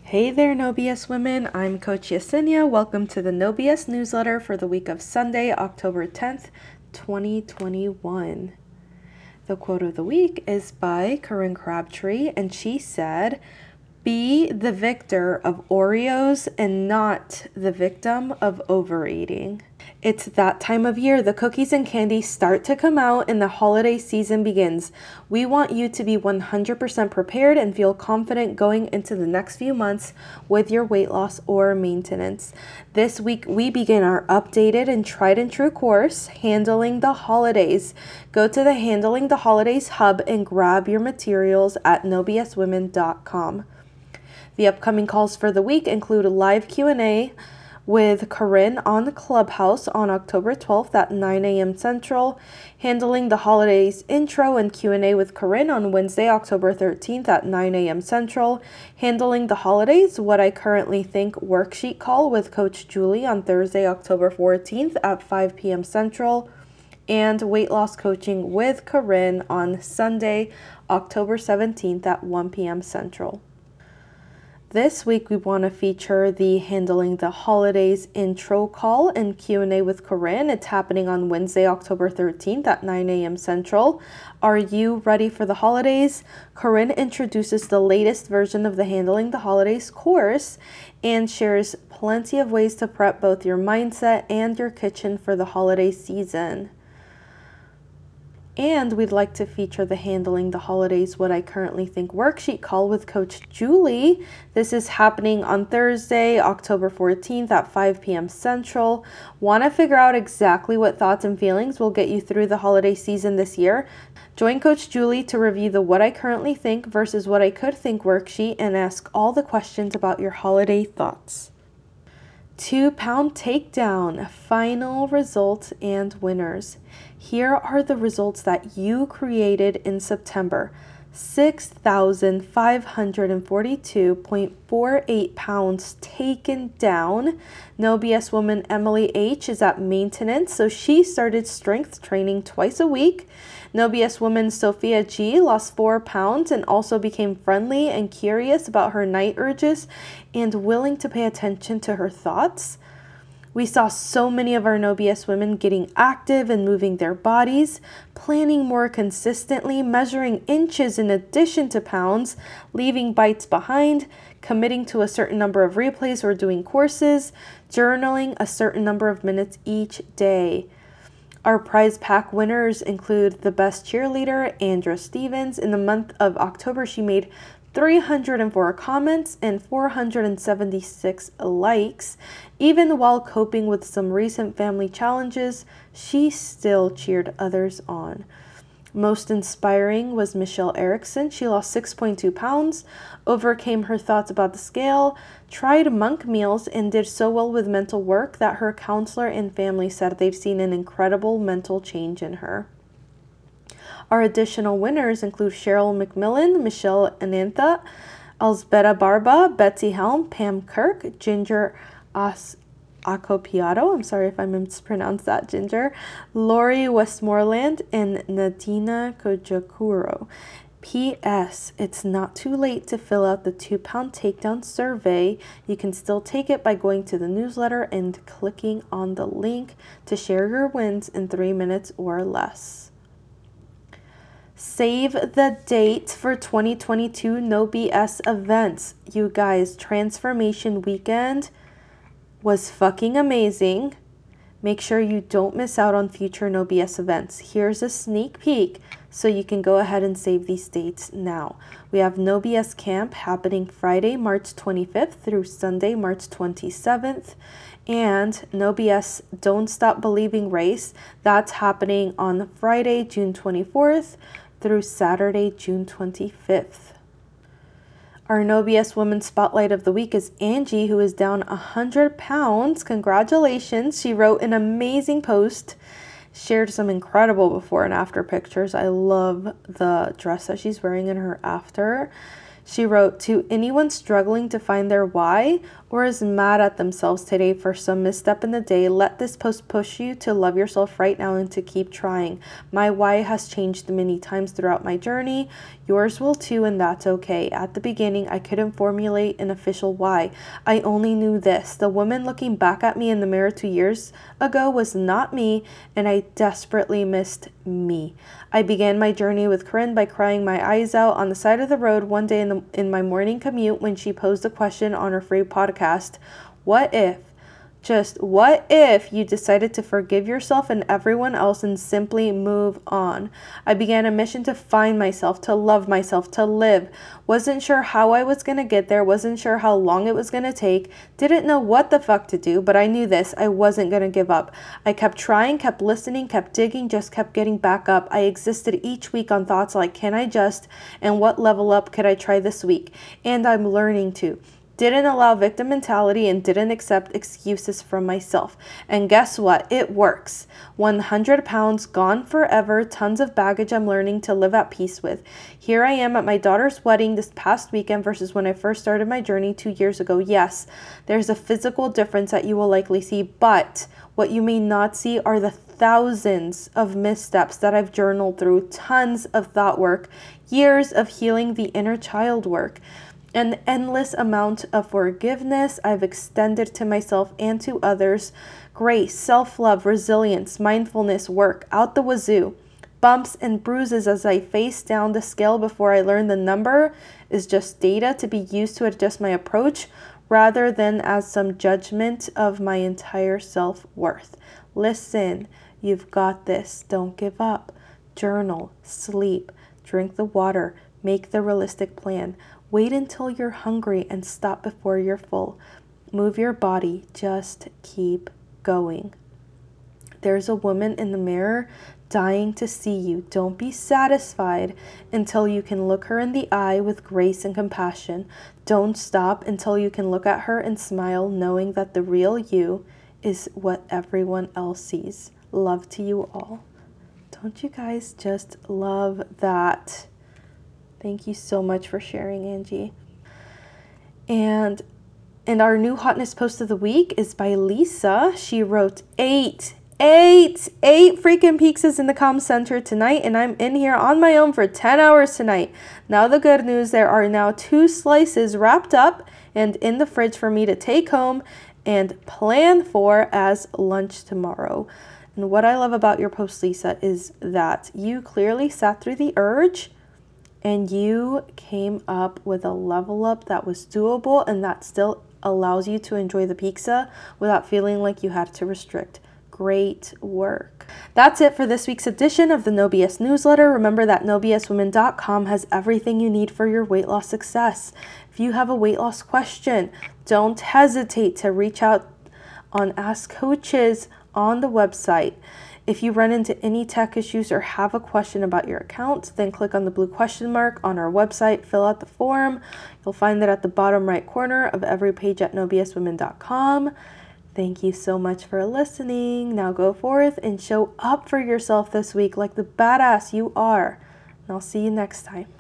Hey there, No BS women. I'm Coach Yesenia. Welcome to the No BS newsletter for the week of Sunday, October 10th, 2021. The quote of the week is by Corinne Crabtree, and she said, "Be the victor of Oreos and not the victim of overeating." It's that time of year. The cookies and candy start to come out and the holiday season begins. We want you to be 100% prepared and feel confident going into the next few months with your weight loss or maintenance. This week, we begin our updated and tried and true course, Handling the Holidays. Go to the Handling the Holidays hub and grab your materials at nobswomen.com. The upcoming calls for the week include a live Q&A with Corinne on the Clubhouse on October 12th at 9 a.m. Central, Handling the Holidays intro and Q&A with Corinne on Wednesday, October 13th at 9 a.m. Central, Handling the Holidays, What I Currently Think worksheet call with Coach Julie on Thursday, October 14th at 5 p.m. Central, and Weight Loss Coaching with Corinne on Sunday, October 17th at 1 p.m. Central. This week, we want to feature the Handling the Holidays intro call and Q&A with Corinne. It's happening on Wednesday, October 13th at 9 a.m. Central. Are you ready for the holidays? Corinne introduces the latest version of the Handling the Holidays course and shares plenty of ways to prep both your mindset and your kitchen for the holiday season. And we'd like to feature the Handling the Holidays, What I Currently Think worksheet call with Coach Julie. This is happening on Thursday, October 14th at 5 p.m. Central. Want to figure out exactly what thoughts and feelings will get you through the holiday season this year? Join Coach Julie to review the What I Currently Think versus What I Could Think worksheet and ask all the questions about your holiday thoughts. 2-pound takedown, final results and winners. Here are the results that you created in September. 6,542.48 pounds taken down. No BS woman Emily H is at maintenance, so she started strength training twice a week. No BS woman Sophia G lost 4 pounds and also became friendly and curious about her night urges and willing to pay attention to her thoughts. We saw so many of our No BS women getting active and moving their bodies, planning more consistently, measuring inches in addition to pounds, leaving bites behind, committing to a certain number of replays or doing courses, journaling a certain number of minutes each day. Our prize pack winners include the best cheerleader, Andra Stevens. In the month of October, she made 304 comments and 476 likes. Even while coping with some recent family challenges, she still cheered others on. Most inspiring was Michelle Erickson. She lost 6.2 pounds, overcame her thoughts about the scale, tried monk meals, and did so well with mental work that her counselor and family said they've seen an incredible mental change in her. Our additional winners include Cheryl McMillan, Michelle Anantha, Elsbeta Barba, Betsy Helm, Pam Kirk, Ginger Acopiato, I'm sorry if I mispronounced that, Ginger, Lori Westmoreland, and Nadina Kojakuro. P.S. It's not too late to fill out the 2-pound takedown survey. You can still take it by going to the newsletter and clicking on the link to share your wins in 3 minutes or less. Save the date for 2022 No BS events. You guys, Transformation Weekend was fucking amazing. Make sure you don't miss out on future No BS events. Here's a sneak peek so you can go ahead and save these dates now. We have No BS Camp happening Friday, March 25th through Sunday, March 27th. And No BS Don't Stop Believing Race. That's happening on Friday, June 24th through Saturday, June 25th. Our No BS Women Spotlight of the Week is Angie, who is down 100 pounds. Congratulations. She wrote an amazing post, shared some incredible before and after pictures. I love the dress that she's wearing in her after. She wrote, "To anyone struggling to find their why or is mad at themselves today for some misstep in the day, let this post push you to love yourself right now and to keep trying. My why has changed many times throughout my journey. Yours will too, and that's okay. At the beginning, I couldn't formulate an official why. I only knew this. The woman looking back at me in the mirror 2 years ago was not me, and I desperately missed me. I began my journey with Corinne by crying my eyes out on the side of the road one day in my morning commute when she posed a question on her free podcast. What if? Just what if you decided to forgive yourself and everyone else and simply move on? I began a mission to find myself, to love myself, to live. Wasn't sure how I was going to get there, wasn't sure how long it was going to take, didn't know what the fuck to do, but I knew this, I wasn't going to give up. I kept trying, kept listening, kept digging, just kept getting back up. I existed each week on thoughts like, can I just, and what level up could I try this week? And I'm learning to. Didn't allow victim mentality and didn't accept excuses from myself. And guess what? It works. 100 pounds gone forever, tons of baggage I'm learning to live at peace with. Here I am at my daughter's wedding this past weekend versus when I first started my journey 2 years ago. Yes, there's a physical difference that you will likely see, but what you may not see are the thousands of missteps that I've journaled through, tons of thought work, years of healing the inner child work. An endless amount of forgiveness I've extended to myself and to others. Grace, self-love, resilience, mindfulness work out the wazoo. Bumps and bruises as I face down the scale before I learn the number is just data to be used to adjust my approach rather than as some judgment of my entire self-worth. Listen, you've got this. Don't give up. Journal, sleep, drink the water, make the realistic plan. Wait until you're hungry and stop before you're full. Move your body. Just keep going. There's a woman in the mirror dying to see you. Don't be satisfied until you can look her in the eye with grace and compassion. Don't stop until you can look at her and smile, knowing that the real you is what everyone else sees. Love to you all. Don't you guys just love that? Thank you so much for sharing, Angie. And our new hotness post of the week is by Lisa. She wrote eight freaking pizzas in the comm center tonight, and I'm in here on my own for 10 hours tonight. Now the good news, there are now 2 slices wrapped up and in the fridge for me to take home and plan for as lunch tomorrow. And what I love about your post, Lisa, is that you clearly sat through the urge and you came up with a level up that was doable and that still allows you to enjoy the pizza without feeling like you had to restrict. Great work. That's it for this week's edition of the No BS newsletter. Remember that nobswomen.com has everything you need for your weight loss success. If you have a weight loss question, don't hesitate to reach out on Ask Coaches on the website. If you run into any tech issues or have a question about your account, then click on the blue question mark on our website, fill out the form. You'll find it at the bottom right corner of every page at nobswomen.com. Thank you so much for listening. Now go forth and show up for yourself this week like the badass you are. And I'll see you next time.